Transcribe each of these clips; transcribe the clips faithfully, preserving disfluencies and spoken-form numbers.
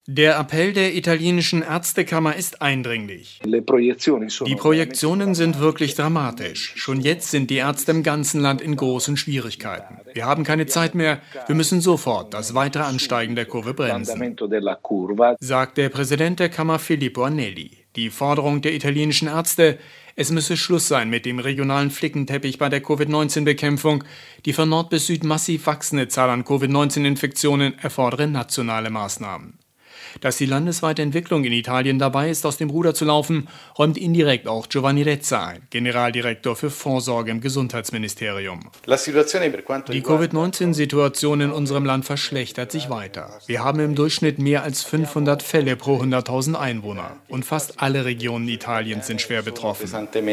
Der Appell der italienischen Ärztekammer ist eindringlich. Die Projektionen sind wirklich dramatisch. Schon jetzt sind die Ärzte im ganzen Land in großen Schwierigkeiten. Wir haben keine Zeit mehr. Wir müssen sofort das weitere Ansteigen der Kurve bremsen, sagt der Präsident der Kammer Filippo Annelli. Die Forderung der italienischen Ärzte, es müsse Schluss sein mit dem regionalen Flickenteppich bei der Covid neunzehn Bekämpfung. Die von Nord bis Süd massiv wachsende Zahl an Covid neunzehn Infektionen erfordere nationale Maßnahmen. Dass die landesweite Entwicklung in Italien dabei ist, aus dem Ruder zu laufen, räumt indirekt auch Giovanni Rezza ein, Generaldirektor für Vorsorge im Gesundheitsministerium. Die Covid neunzehn Situation in unserem Land verschlechtert sich weiter. Wir haben im Durchschnitt mehr als fünfhundert Fälle pro hunderttausend Einwohner. Und fast alle Regionen Italiens sind schwer betroffen.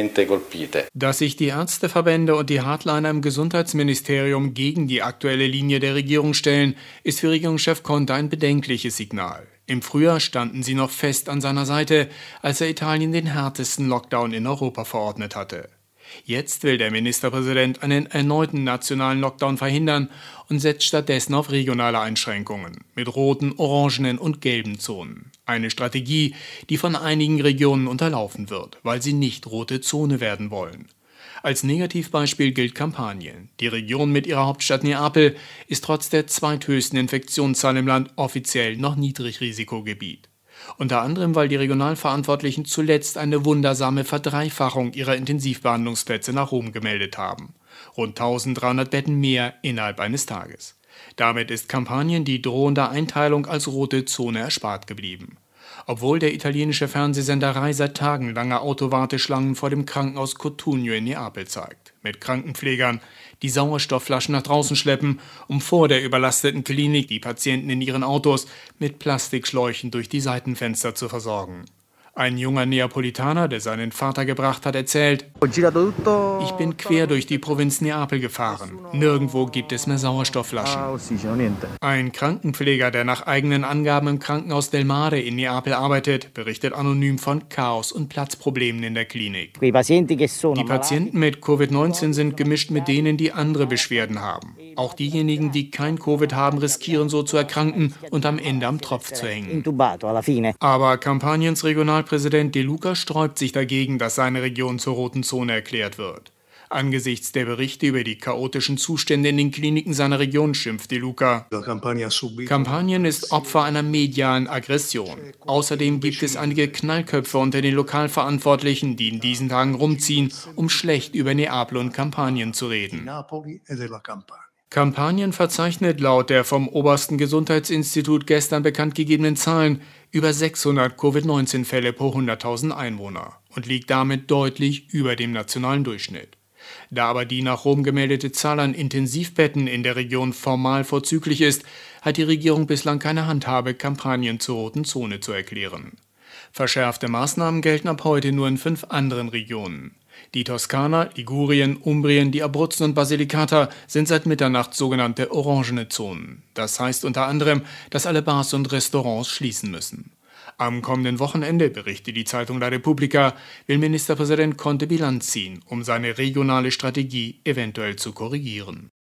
Dass sich die Ärzteverbände und die Hardliner im Gesundheitsministerium gegen die aktuelle Linie der Regierung stellen, ist für Regierungschef Conte ein bedenkliches Signal. Im Frühjahr standen sie noch fest an seiner Seite, als er Italien den härtesten Lockdown in Europa verordnet hatte. Jetzt will der Ministerpräsident einen erneuten nationalen Lockdown verhindern und setzt stattdessen auf regionale Einschränkungen mit roten, orangenen und gelben Zonen. Eine Strategie, die von einigen Regionen unterlaufen wird, weil sie nicht rote Zone werden wollen. Als Negativbeispiel gilt Kampanien. Die Region mit ihrer Hauptstadt Neapel ist trotz der zweithöchsten Infektionszahl im Land offiziell noch Niedrigrisikogebiet. Unter anderem, weil die Regionalverantwortlichen zuletzt eine wundersame Verdreifachung ihrer Intensivbehandlungsplätze nach Rom gemeldet haben. Rund eintausenddreihundert Betten mehr innerhalb eines Tages. Damit ist Kampanien die drohende Einteilung als rote Zone erspart geblieben. Obwohl der italienische Fernsehsender Rai seit Tagen lange Autowarteschlangen vor dem Krankenhaus Cotugno in Neapel zeigt. Mit Krankenpflegern, die Sauerstoffflaschen nach draußen schleppen, um vor der überlasteten Klinik die Patienten in ihren Autos mit Plastikschläuchen durch die Seitenfenster zu versorgen. Ein junger Neapolitaner, der seinen Vater gebracht hat, erzählt: Ich bin quer durch die Provinz Neapel gefahren. Nirgendwo gibt es mehr Sauerstoffflaschen. Ein Krankenpfleger, der nach eigenen Angaben im Krankenhaus Del Mare in Neapel arbeitet, berichtet anonym von Chaos und Platzproblemen in der Klinik. Die Patienten mit Covid neunzehn sind gemischt mit denen, die andere Beschwerden haben. Auch diejenigen, die kein Covid haben, riskieren so zu erkranken und am Ende am Tropf zu hängen. Aber Kampaniens Regionalpräsident De Luca sträubt sich dagegen, dass seine Region zur roten Zone erklärt wird. Angesichts der Berichte über die chaotischen Zustände in den Kliniken seiner Region schimpft De Luca: Kampanien ist Opfer einer medialen Aggression. Außerdem gibt es einige Knallköpfe unter den Lokalverantwortlichen, die in diesen Tagen rumziehen, um schlecht über Neapel und Kampanien zu reden. Kampanien verzeichnet laut der vom Obersten Gesundheitsinstitut gestern bekannt gegebenen Zahlen über sechshundert Covid neunzehn Fälle pro hunderttausend Einwohner und liegt damit deutlich über dem nationalen Durchschnitt. Da aber die nach Rom gemeldete Zahl an Intensivbetten in der Region formal vorzüglich ist, hat die Regierung bislang keine Handhabe, Kampanien zur roten Zone zu erklären. Verschärfte Maßnahmen gelten ab heute nur in fünf anderen Regionen. Die Toskana, Ligurien, Umbrien, die Abruzzen und Basilicata sind seit Mitternacht sogenannte orangene Zonen. Das heißt unter anderem, dass alle Bars und Restaurants schließen müssen. Am kommenden Wochenende, berichtet die Zeitung La Repubblica, will Ministerpräsident Conte Bilanz ziehen, um seine regionale Strategie eventuell zu korrigieren.